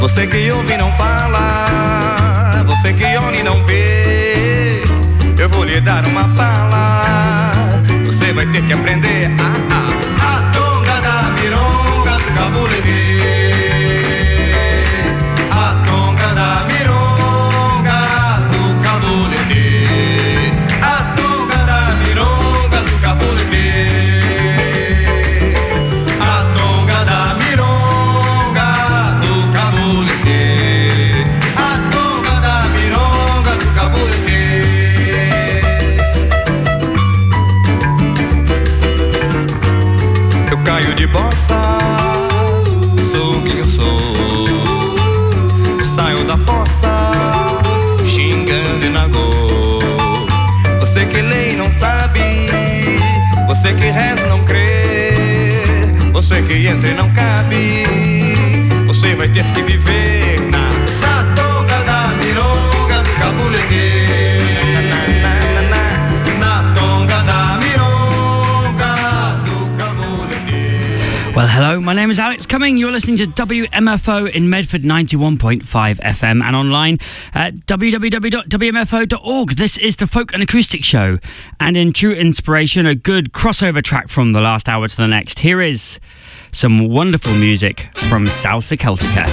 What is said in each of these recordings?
Você que ouve e não fala, você que olha e não vê, eu vou lhe dar uma bala. Você vai ter que aprender a tonga da mironga do cabulê. A tonga da mironga do cabulê. A tonga da mironga do cabulê. A tonga da mironga do cabulê. A tonga da mironga do cabulê. Eu caio de bossa, sou quem eu sou. Saio da fossa, xingando e nagô. Você que lê e não sabe, você que reza e não crê, você que entra e não cabe, você vai ter que viver na tonga da mironga do cabulê. Na tonga da mironga do cabulê. Well, hello, my name is Alex Cumming. You're listening to WMFO in Medford 91.5 FM and online at www.wmfo.org. This is the Folk and Acoustic Show. And in true inspiration, a good crossover track from the last hour to the next. Here is some wonderful music from Salsa Celtica.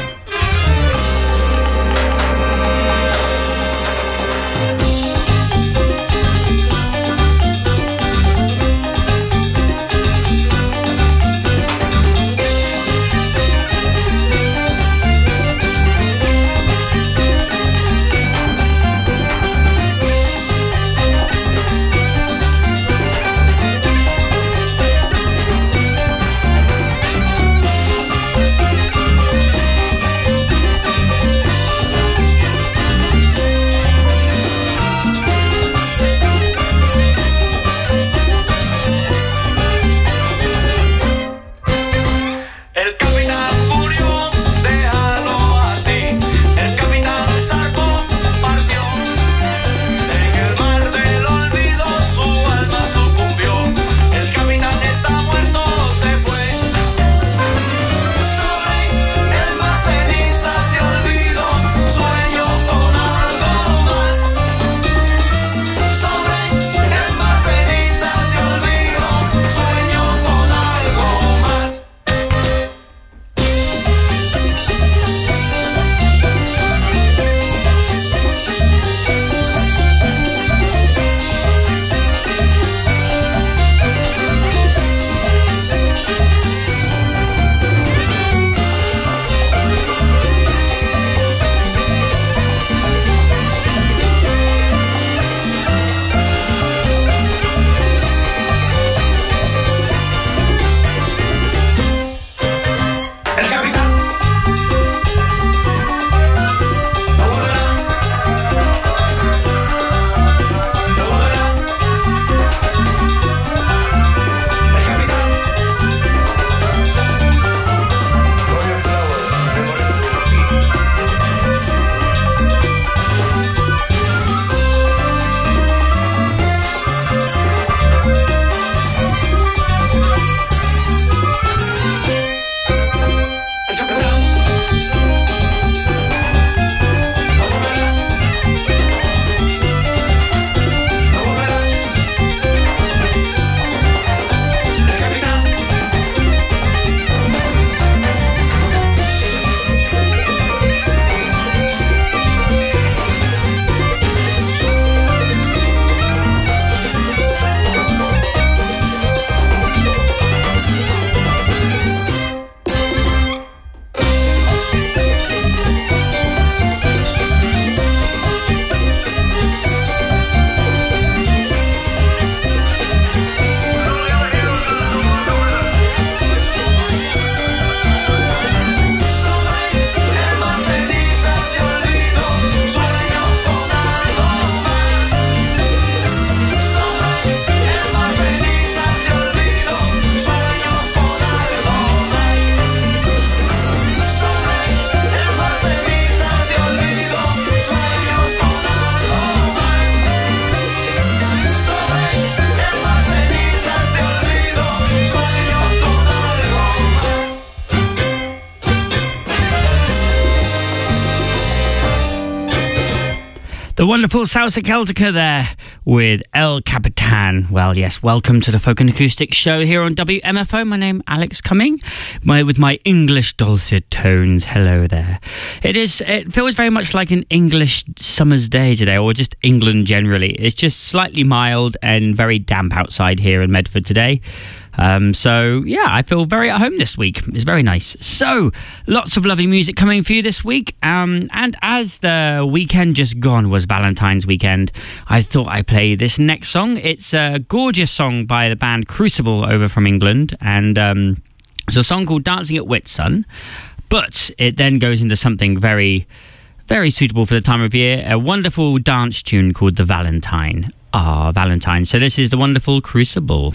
The wonderful Salsa Celtica there with El Capitan. Well, yes, welcome to the Folk and Acoustic Show here on WMFO. My name Alex Cumming, with my English dulcet tones. Hello there. It feels very much like an English summer's day today, or just England generally. It's just slightly mild and very damp outside here in Medford today. So, yeah, I feel very at home this week. It's very nice. So, lots of lovely music coming for you this week. And as the weekend just gone was Valentine's weekend, I thought I'd play this next song. It's a gorgeous song by the band Crucible over from England. And it's a song called Dancing at Whitsun. But it then goes into something very, very suitable for the time of year. A wonderful dance tune called The Valentine. Valentine. So this is the wonderful Crucible.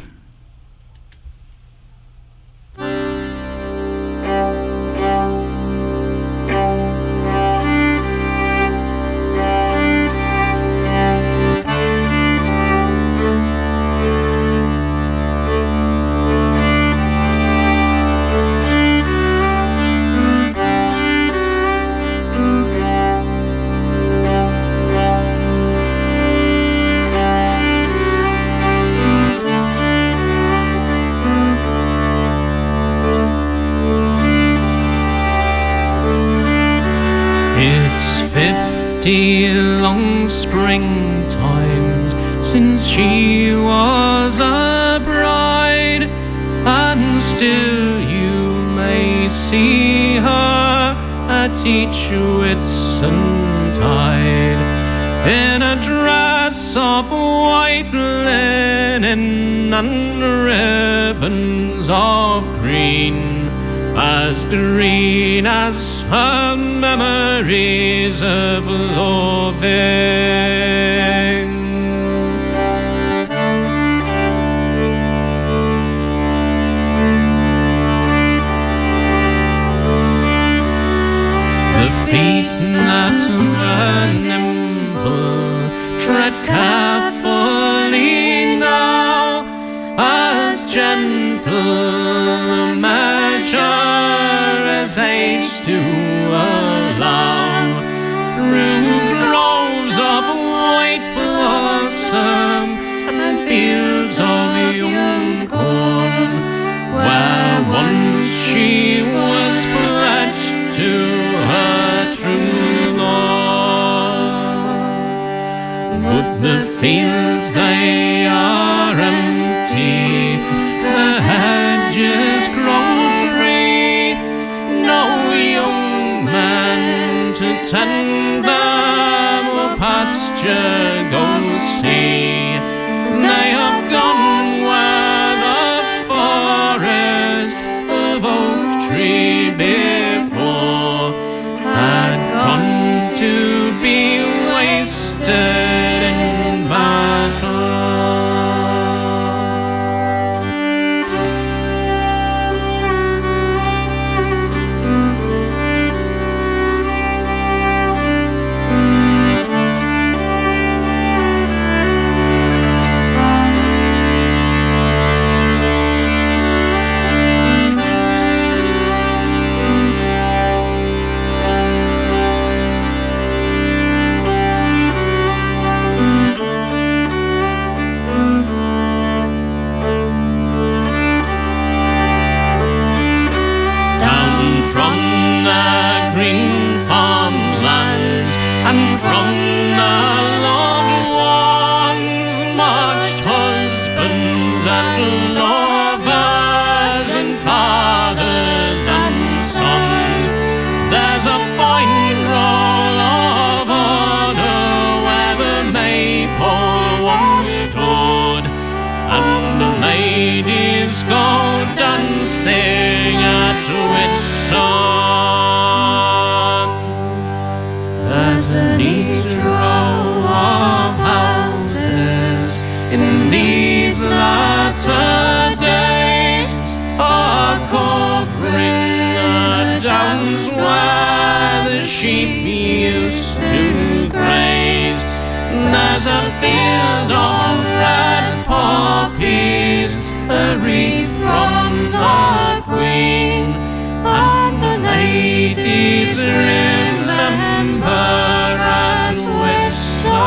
Long springtimes since she was a bride, and still you may see her at each Whitsuntide, in a dress of white linen and ribbons of green as her memories of loving. The feet that were nimble tread carefully now, as gentle measure as age do allow, through groves of white blossom and fields of young corn, where once she was pledged to her true love. But the fields they are empty, the hedges grow free, no young man to tend them or pasture go see. They have gone where the forest of oak tree before had gone to be wasted in battle. Dancing at Whitsun. There's a neat row of houses in these latter days, are covering the downs where the sheep used to graze. There's a field of red poppies, a wreath from the Queen, and the ladies remember at Whitsun.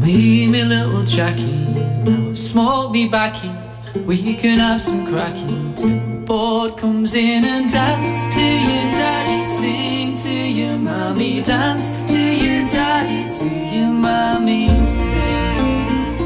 Me, me little Jackie, now I've smoked me backy. We can have some cracking till the board comes in and dance to your daddy, sing to your mommy, dance to your daddy, to your mommy, sing.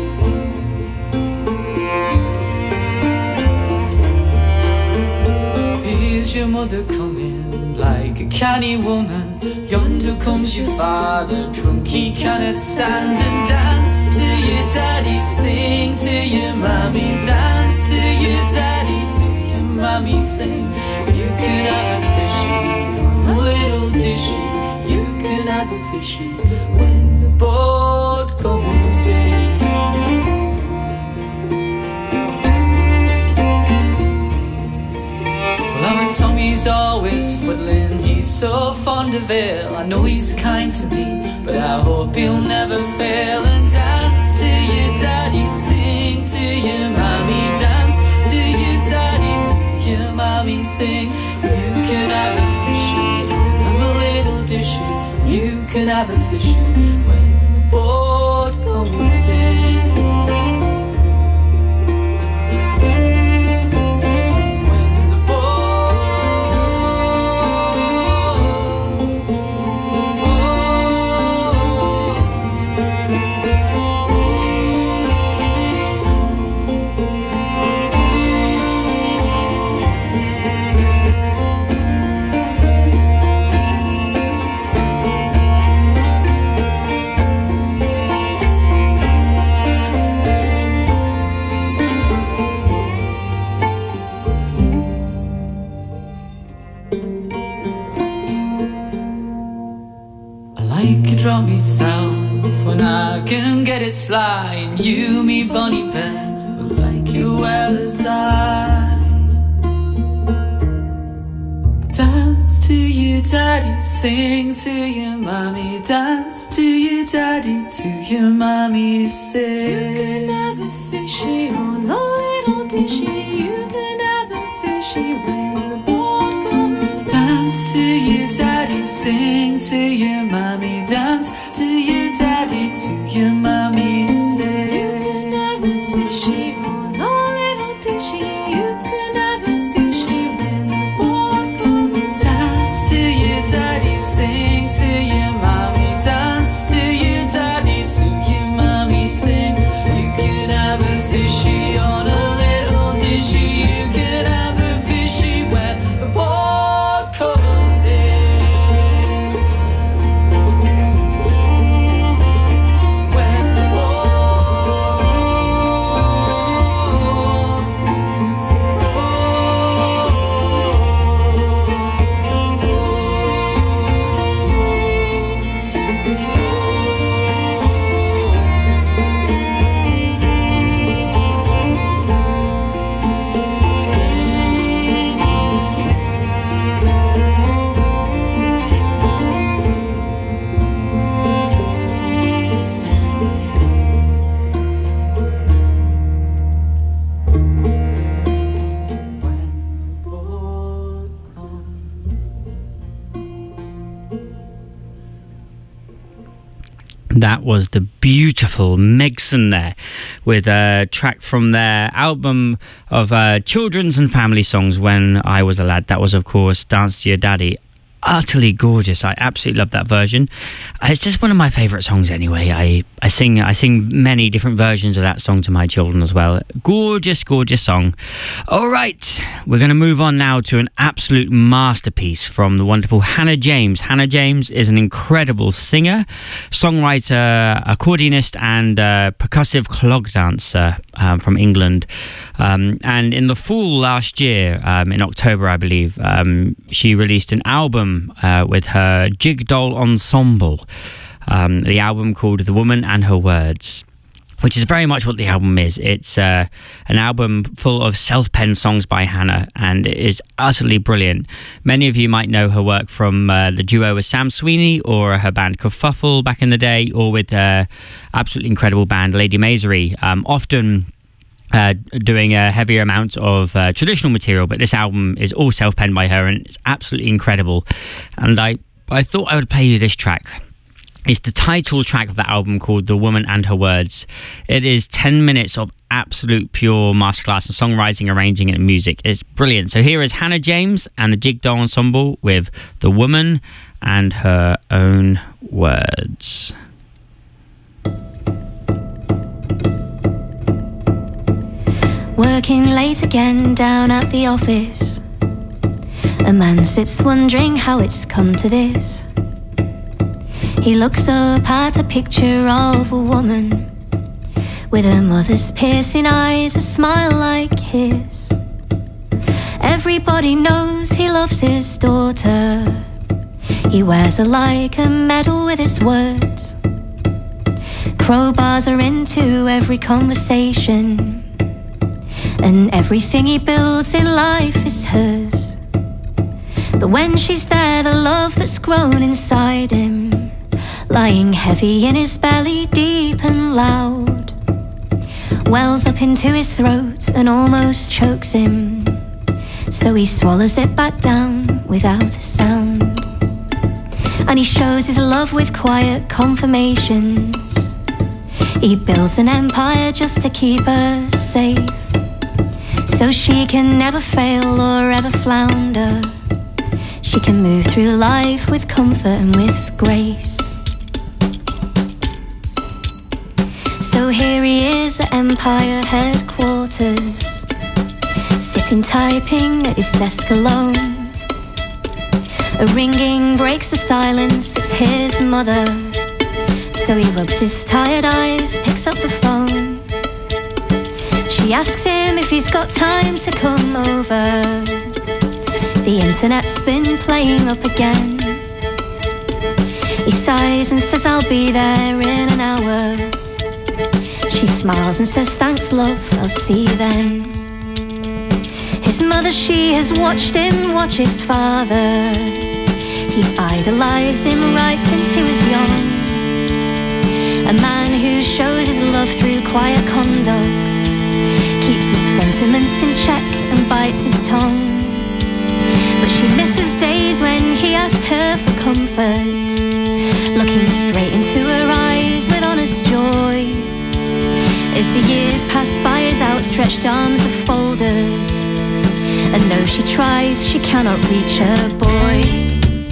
Here's your mother coming like a canny woman. Yonder comes your father, drunk he cannot stand. And dance to your daddy, sing to your mommy, dance to your daddy, to your mommy, sing. You can have a fishy on a little dishy. You can have a fishy when the board comes in. Tommy's always fiddling, he's so fond of ale. I know he's kind to me, but I hope he'll never fail. And dance to your daddy, sing to your mommy, dance to your daddy, to your mommy, sing. You can have a fishy on a little dishy. You can have a fishy when the board comes in. Draw me south when I can get it sly. And you, me Bonnie Ben, will like you well as I. Dance to your daddy, sing to your mommy, dance to your daddy, to your mommy, sing. You can have a fishy on a little dishy. You can have a fishy when the board comes. Dance to your daddy, sing to your mommy, dance to your daddy, to your mommy, say. You can have a fishy on a little dishy. You can have a fishy when the board comes. Dance to your daddy, sing to your mommy, dance to your daddy, to your mommy, sing. You can have a fishy on a little dishy. You can have a fishy when the board comes in. That was the beautiful Megson there, with a track from their album of children's and family songs, When I Was a Lad. That was, of course, Dance to Your Daddy. Utterly gorgeous. I absolutely love that version. It's just one of my favourite songs anyway. I sing many different versions of that song to my children as well. Gorgeous, gorgeous song. All right, we're going to move on now to an absolute masterpiece from the wonderful Hannah James. Hannah James is an incredible singer, songwriter, accordionist and percussive clog dancer from England. And in the fall last year, in October I believe, she released an album with her Jig Doll Ensemble, the album called The Woman and Her Words, which is very much what the album is. It's an album full of self-penned songs by Hannah, and it is utterly brilliant. Many of you might know her work from the duo with Sam Sweeney, or her band Kerfuffle back in the day, or with her absolutely incredible band Lady Masery, often doing a heavier amount of traditional material, but this album is all self-penned by her, and it's absolutely incredible. And I thought I would play you this track. It's the title track of that album called The Woman and Her Words. It is 10 minutes of absolute pure masterclass in songwriting, arranging and music. It's brilliant. So here is Hannah James and the Jig Doll Ensemble with The Woman and Her Own Words. Working late again down at the office. A man sits wondering how it's come to this. He looks up at a picture of a woman with her mother's piercing eyes, a smile like his. Everybody knows he loves his daughter. He wears her like a medal with his words. Crowbars are into every conversation, and everything he builds in life is hers. But when she's there, the love that's grown inside him, lying heavy in his belly, deep and loud, wells up into his throat and almost chokes him. So he swallows it back down without a sound. And he shows his love with quiet confirmations. He builds an empire just to keep her safe, so she can never fail or ever flounder. She can move through life with comfort and with grace. So here he is at Empire headquarters, sitting typing at his desk alone. A ringing breaks the silence, it's his mother. So he rubs his tired eyes, picks up the phone. She asks him if he's got time to come over. The internet's been playing up again. He sighs and says, I'll be there in an hour. She smiles and says, thanks love, I'll see you then. His mother, she has watched him watch his father. He's idolized him right since he was young. A man who shows his love through quiet conduct, keeps his sentiments in check and bites his tongue. But she misses days when he asked her for comfort, looking straight into her eyes with honest joy. As the years pass by, his outstretched arms are folded, and though she tries, she cannot reach her boy.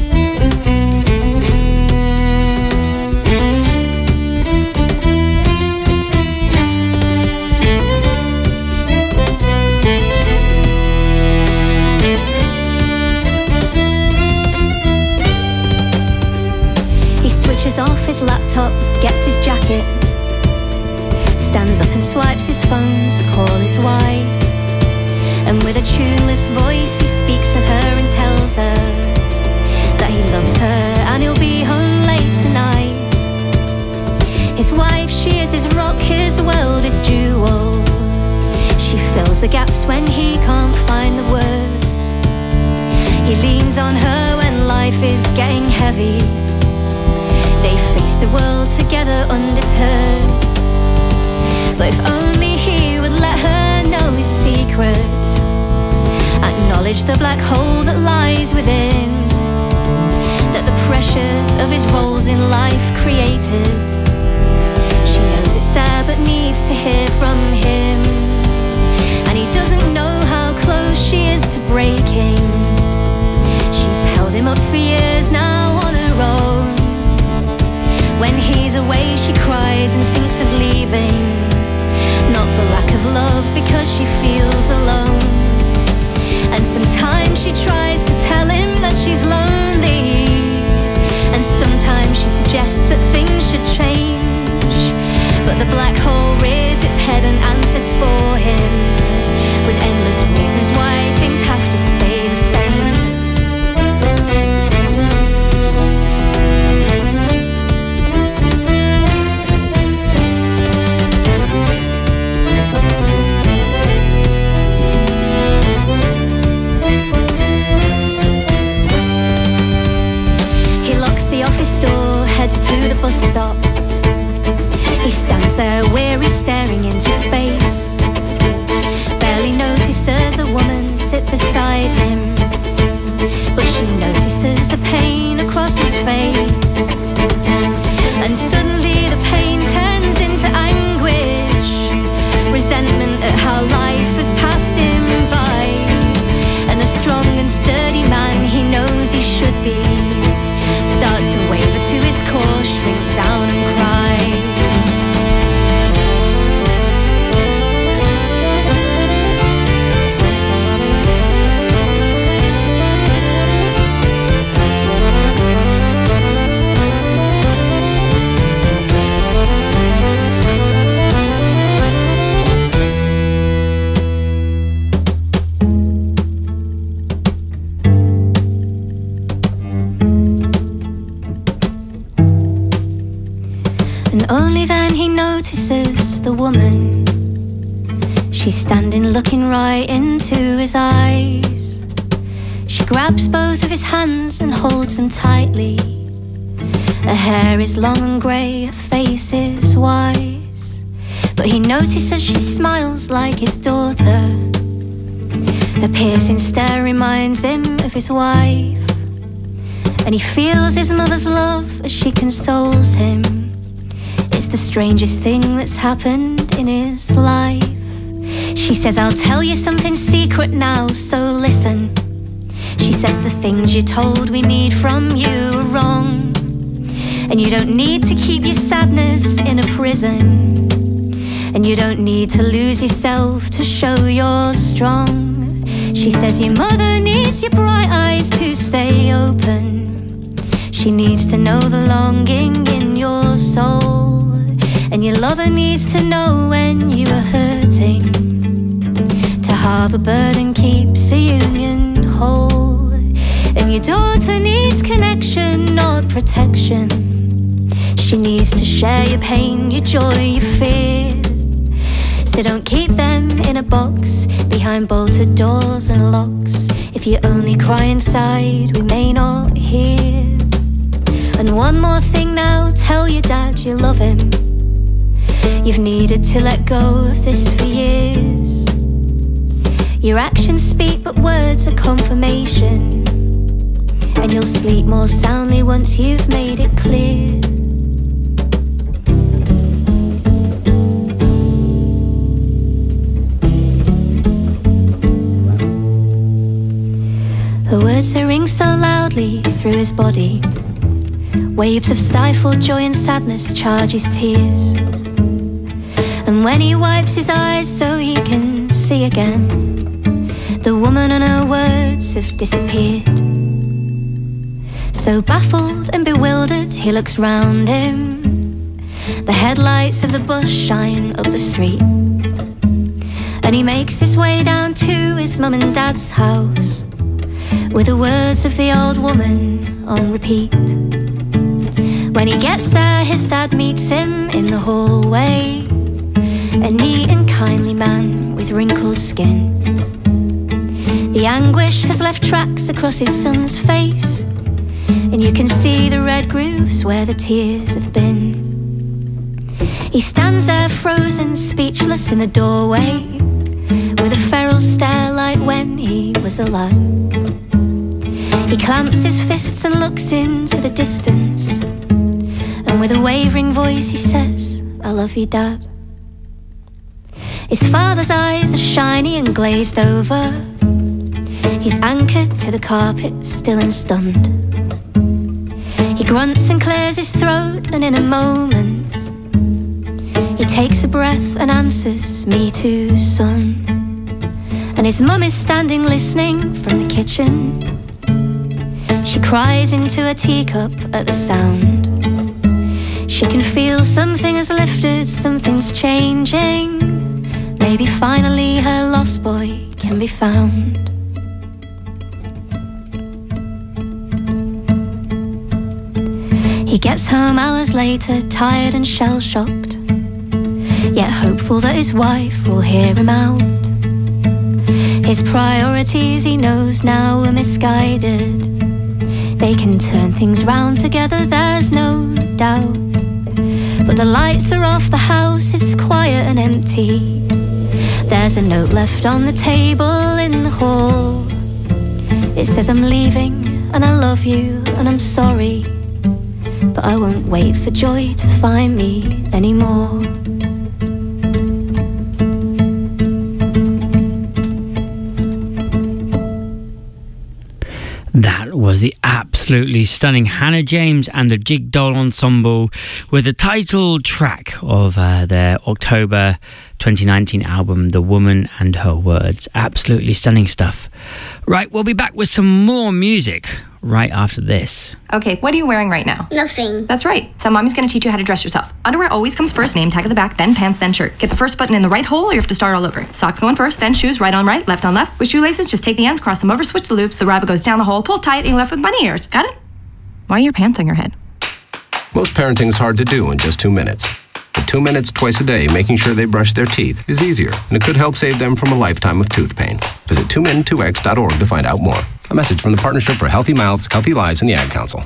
Switches off his laptop, gets his jacket, stands up and swipes his phone to call his wife. And with a tuneless voice he speaks at her and tells her that he loves her and he'll be home late tonight. His wife, she is his rock, his world is jewel. She fills the gaps when he can't find the words. He leans on her when life is getting heavy. They face the world together undeterred. But if only he would let her know his secret, acknowledge the black hole that lies within, that the pressures of his roles in life created. She knows it's there but needs to hear from him, and he doesn't know how close she is to breaking. She's held him up for years now on her own. When he's away she cries and thinks of leaving, not for lack of love, because she feels alone. And sometimes she tries to tell him that she's lonely, and sometimes she suggests that things should change. But the black hole rears its head and answers for him, with endless reasons why things have to stay the same. Heads to the bus stop. He stands there weary, staring into space. Barely notices a woman sit beside him, but she notices the pain across his face. And only then he notices the woman. She's standing looking right into his eyes. She grabs both of his hands and holds them tightly. Her hair is long and grey, her face is wise. But he notices she smiles like his daughter. Her piercing stare reminds him of his wife. And he feels his mother's love as she consoles him. It's the strangest thing that's happened in his life. She says, I'll tell you something secret now, so listen. She says the things you're told we need from you are wrong. And you don't need to keep your sadness in a prison. And you don't need to lose yourself to show you're strong. She says your mother needs your bright eyes to stay open. She needs to know the longing in your soul. And your lover needs to know when you are hurting. To halve a burden keeps a union whole. And your daughter needs connection, not protection. She needs to share your pain, your joy, your fears. So don't keep them in a box behind bolted doors and locks. If you only cry inside, we may not hear. And one more thing now, tell your dad you love him. You've needed to let go of this for years. Your actions speak, but words are confirmation. And you'll sleep more soundly once you've made it clear. The words that ring so loudly through his body. Waves of stifled joy and sadness charge his tears. And when he wipes his eyes so he can see again, the woman and her words have disappeared. So baffled and bewildered he looks round him. The headlights of the bus shine up the street. And he makes his way down to his mum and dad's house, with the words of the old woman on repeat. When he gets there, his dad meets him in the hallway. A neat and kindly man with wrinkled skin. The anguish has left tracks across his son's face, and you can see the red grooves where the tears have been. He stands there frozen, speechless in the doorway, with a feral stare like when he was a lad. He clamps his fists and looks into the distance, and with a wavering voice he says, I love you, Dad. His father's eyes are shiny and glazed over. He's anchored to the carpet, still and stunned. He grunts and clears his throat, and in a moment he takes a breath and answers, me too, son. And his mum is standing listening from the kitchen. She cries into a teacup at the sound. She can feel something has lifted, something's changing. Maybe finally her lost boy can be found. He gets home hours later, tired and shell-shocked, yet hopeful that his wife will hear him out. His priorities he knows now are misguided. They can turn things round together, there's no doubt. But the lights are off, the house is quiet and empty. There's a note left on the table in the hall. It says I'm leaving and I love you and I'm sorry, but I won't wait for joy to find me anymore. That was the absolutely stunning Hannah James and the Jig Doll Ensemble with the title track of their October 2019 album, The Woman and Her Words. Absolutely stunning stuff. Right, we'll be back with some more music right after this. Okay, what are you wearing right now? Nothing. That's right. So mommy's going to teach you how to dress yourself. Underwear always comes first, name tag at the back, then pants, then shirt. Get the first button in the right hole or you have to start all over. Socks going first, then shoes, right on right, left on left. With shoelaces, just take the ends, cross them over, switch the loops, the rabbit goes down the hole, pull tight, and you're left with bunny ears. Got it? Why are your pants on your head? Most parenting is hard to do in just 2 minutes. But 2 minutes twice a day making sure they brush their teeth is easier, and it could help save them from a lifetime of tooth pain. Visit 2min2x.org to find out more. A message from the Partnership for Healthy Mouths, Healthy Lives, and the Ad Council.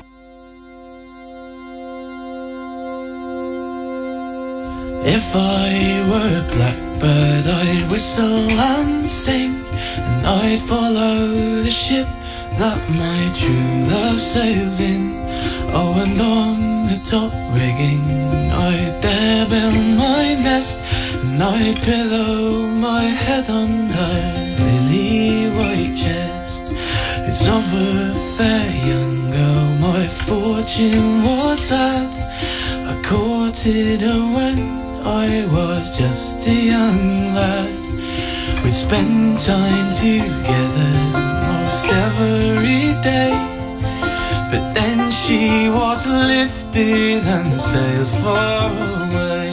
If I were a blackbird, I'd whistle and sing, and I'd follow the ship that my true love sails in. Oh, and on the top rigging I'd there build my nest, and I'd pillow my head on her lily white chest. It's of a fair young girl my fortune was sad. I courted her when I was just a young lad. We'd spend time together most every day, but then she was lifted and sailed far away.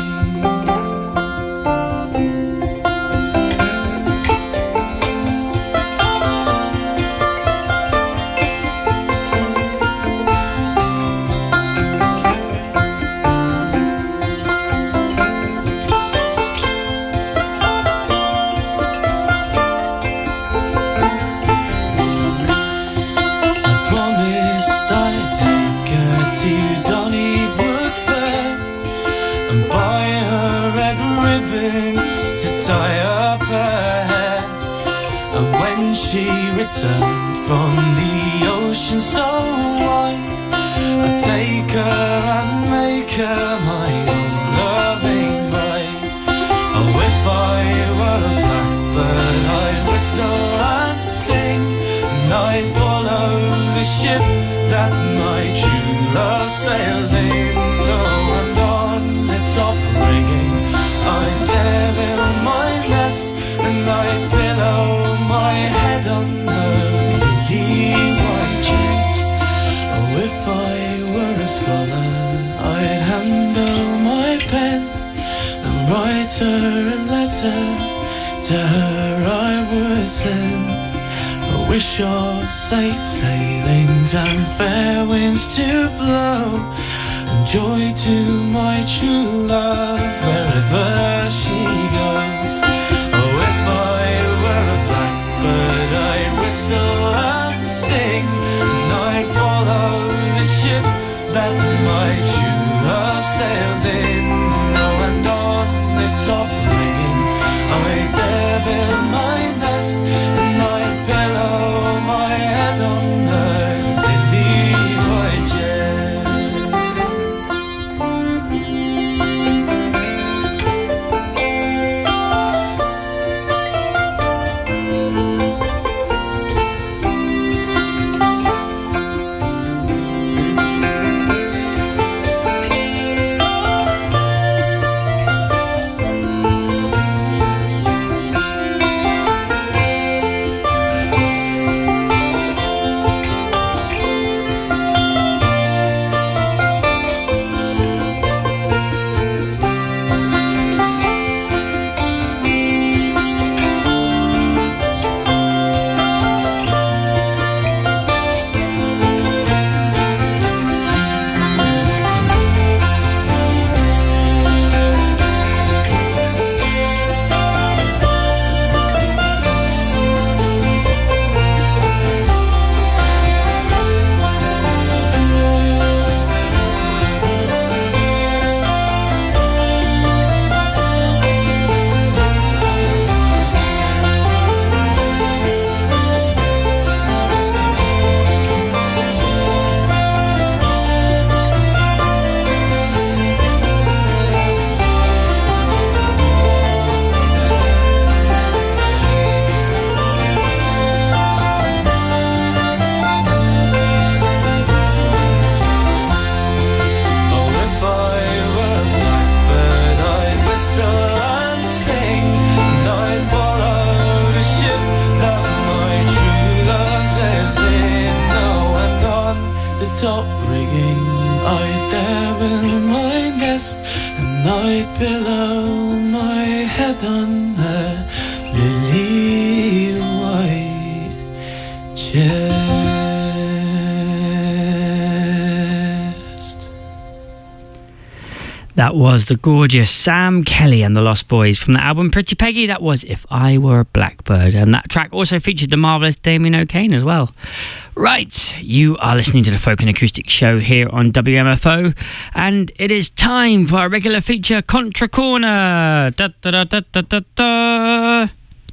She returned from the ocean so wide, I'd take her and make her my own loving bride. Oh, if I were a blackbird, I'd whistle and sing, and I'd follow the ship that my true love sails in. Oh, and on the top rigging I'd there build my nest, and I'd pillow my head on her lily white chest. Oh, if I were a scholar, I'd handle my pen and write her a letter. To her I would send a wish of safe sailings and fair winds to blow, and joy to my true love wherever she goes. Oh, if I were a blackbird, I'd whistle and sing, and I'd follow the ship that my true love sails in. Oh, and on the top rigging I'd there build my nest, and I'd pillow my head on her lily white chest. Top rigging, I'd there build my nest, and I'd pillow my head on her lily white chest. That was the gorgeous Sam Kelly and the Lost Boys from the album Pretty Peggy. That was If I Were a Blackbird. And that track also featured the marvellous Damien O'Kane as well. Right, you are listening to the Folk and Acoustic Show here on WMFO. And it is time for our regular feature, Contra Corner. Da, da, da, da, da, da, da.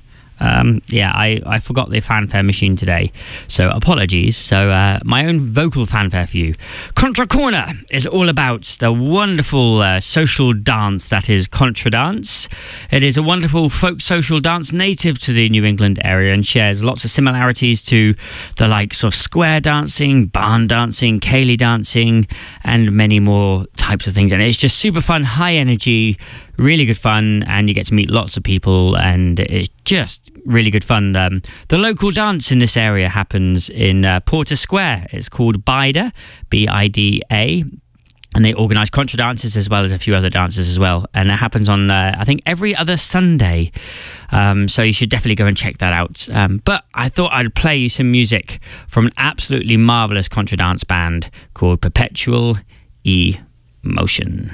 I forgot the fanfare machine today, so apologies. So my own vocal fanfare for you. Contra Corner is all about the wonderful social dance that is Contra Dance. It is a wonderful folk social dance native to the New England area and shares lots of similarities to the likes of square dancing, barn dancing, ceilidh dancing, and many more types of things. And it's just super fun, high energy, really good fun, and you get to meet lots of people, and it's just really good fun. The local dance in this area happens in Porter Square. It's called Bida, B-I-D-A, and they organise contra dances as well as a few other dances as well, and it happens on I think every other Sunday, so you should definitely go and check that out. But I thought I'd play you some music from an absolutely marvellous contra dance band called Perpetual Emotion.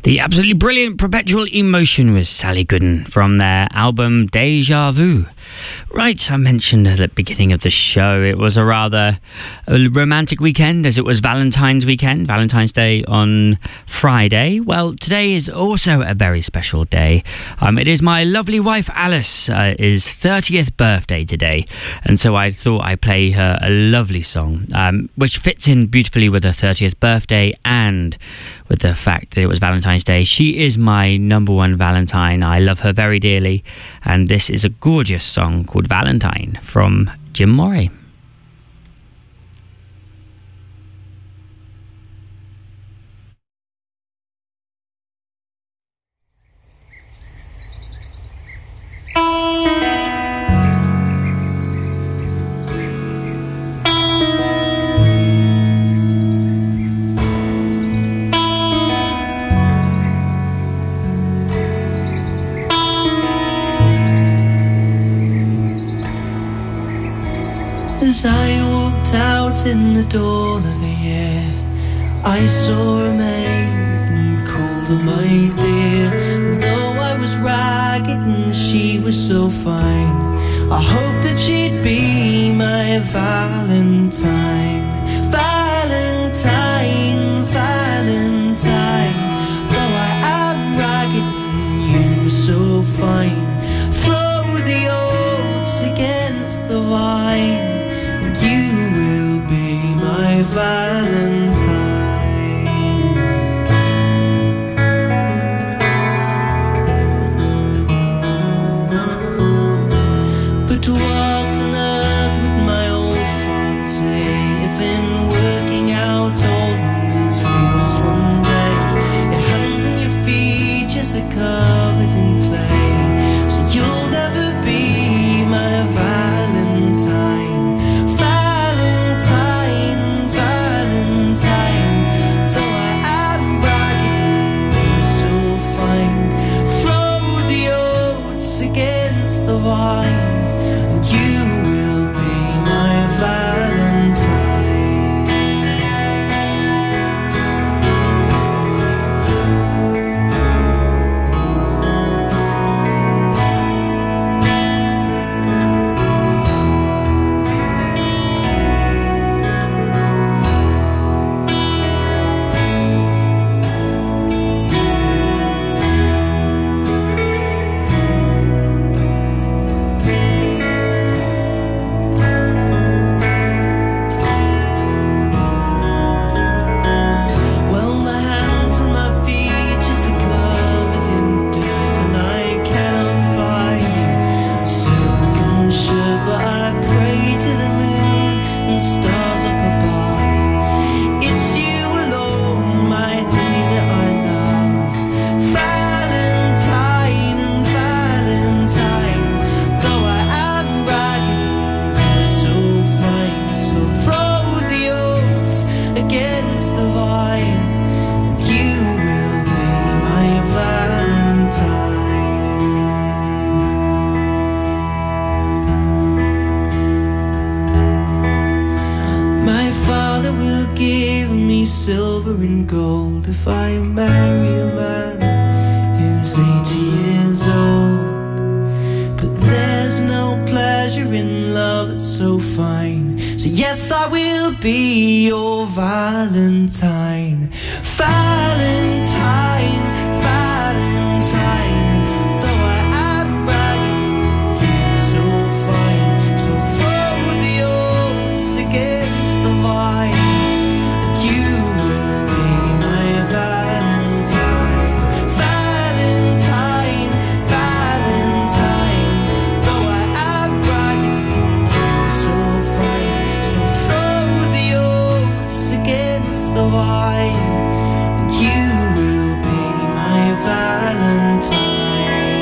The absolutely brilliant Perpetual Emotion with Sally Gooden from their album Deja Vu. Right, I mentioned at the beginning of the show it was a rather romantic weekend, as it was Valentine's weekend, Valentine's Day on Friday. Well, today is also a very special day. It is my lovely wife Alice's 30th birthday today, and so I thought I'd play her a lovely song, which fits in beautifully with her 30th birthday and with the fact that it was Valentine's Day. She is my number one Valentine. I love her very dearly, and this is a gorgeous song called Valentine from Jim Morey. As I walked out in the dawn of the year, I saw a maid and called her my dear. And though I was ragged and she was so fine, I hoped that she'd be my Valentine. Valentine, Valentine. Though I am ragged and you were so fine, throw the oats against the vine, you will be my Valentine. But what on earth would my old father say if in working out all in his fields one day your hands and your feet just are covered in clay? So you'll never be my Valentine. And you will be my Valentine. Silver and gold if I marry a man who's 80 years old. But there's no pleasure in love that's so fine, so yes, I will be your Valentine. Valentine, Valentine. Though I am bragging, you're so fine, so throw the oats against the vine. You will be my Valentine.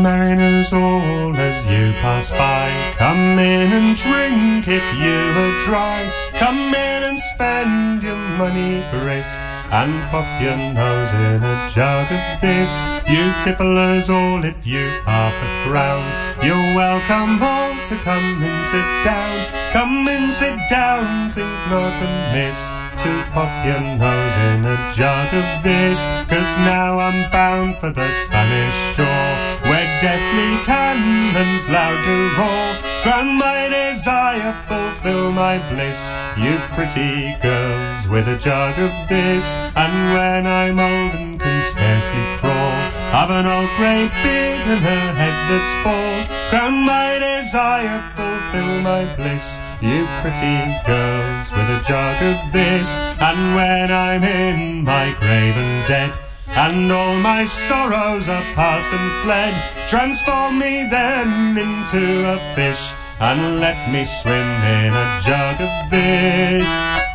mariners all, as you pass by, come in and drink if you are dry. Come in and spend your money brisk, and pop your nose in a jug of this. You tipplers all, if you've half a crown, you're welcome all to come and sit down. Come and sit down, think not amiss to pop your nose in a jug of this. 'Cause now I'm bound for the Spanish shore, where deathly cannons loud do roar. Grant my desire, fulfill my bliss, you pretty girls, with a jug of this. And when I'm old and can scarcely crawl, I've an old grey beard and a head that's bald. Grant my desire, fulfill my bliss, you pretty girls, with a jug of this. And when I'm in my grave and dead, and all my sorrows are past and fled, transform me then into a fish, and let me swim in a jug of this.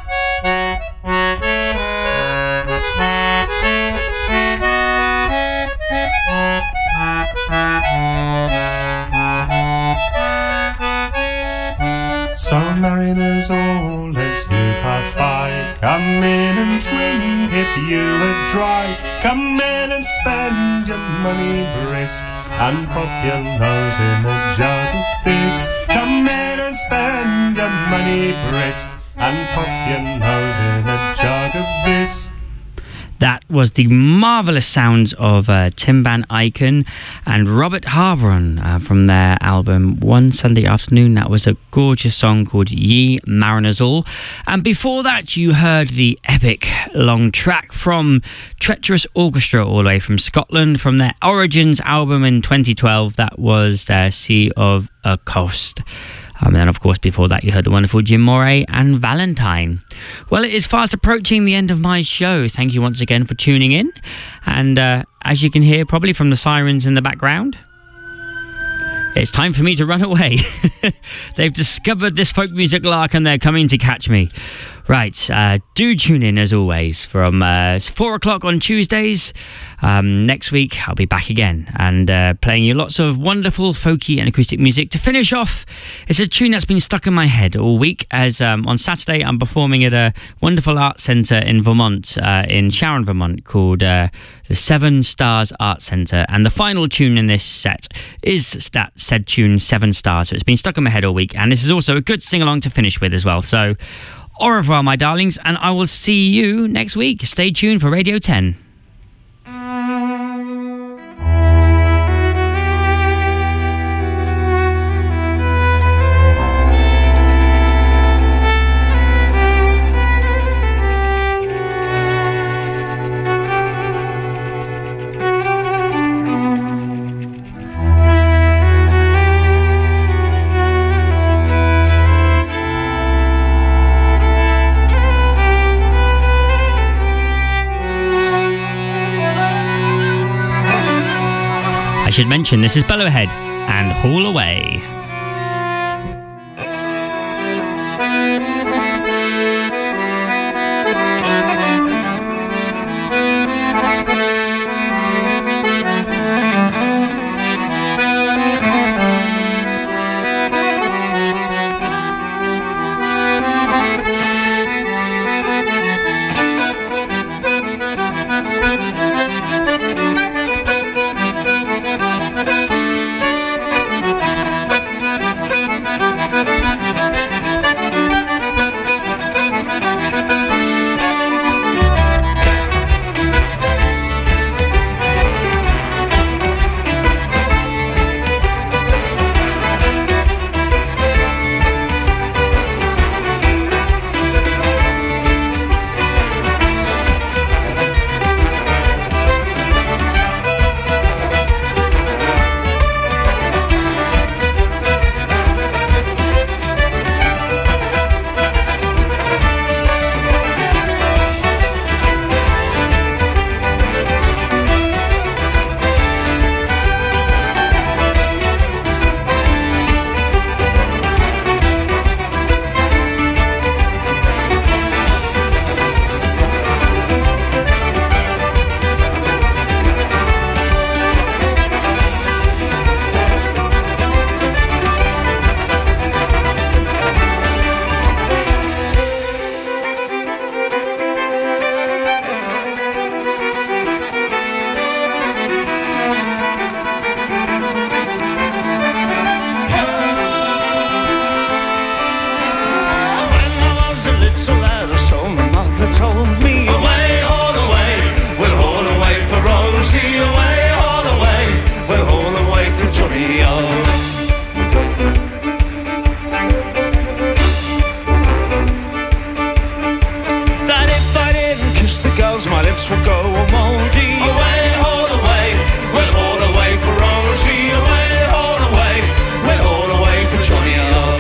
So mariners all, as you pass by, come in and drink if you are dry. Come in and spend your money brisk, and pop your nose in a jug of this. Come in and spend your money brisk, and pop your nose in a jug of this. That was the marvellous sounds of Tim Van Eycken and Robert Harbour from their album One Sunday Afternoon. That was a gorgeous song called Ye Mariners All. And before that, you heard the epic long track from Treacherous Orchestra, all the way from Scotland, from their Origins album in 2012. That was Sea of Accost. And then, of course, before that, you heard the wonderful Jim Moray and Valentine. Well, it is fast approaching the end of my show. Thank you once again for tuning in. And as you can hear, probably from the sirens in the background, it's time for me to run away. They've discovered this folk music lark and they're coming to catch me. Right, do tune in as always from 4 o'clock on Tuesdays. Next week I'll be back again and playing you lots of wonderful folky and acoustic music. To finish off, it's a tune that's been stuck in my head all week, as on Saturday I'm performing at a wonderful art centre in Vermont, in Sharon, Vermont, called the Seven Stars Art Centre, and the final tune in this set is that said tune, Seven Stars. So it's been stuck in my head all week, and this is also a good sing-along to finish with as well. So au revoir, my darlings, and I will see you next week. Stay tuned for Radio 10. I should mention this is Bellowhead and Haul Away. Johnny O. That if I didn't kiss the girls, my lips would go moldy. Away, all the way, well, all the way for Rosie. Away, all the way, well, all the way for Johnny O.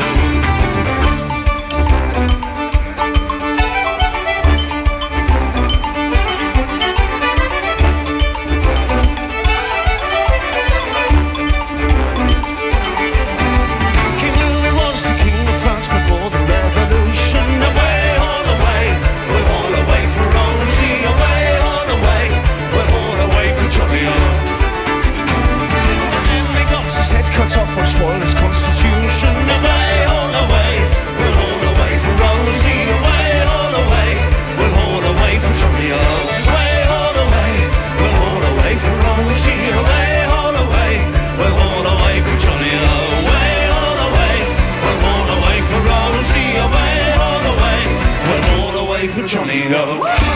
Off or spoil his constitution. Away, all the way, we'll all the way for Rosie. Away, all the way, we'll all the way for Johnny O. Away, all the way, we'll all the way for Rosie. Away, all the way, we'll all the way for Johnny O. Away, all the way, we'll all the way for Rosie. Away, all the way, we'll all the way for Johnny O.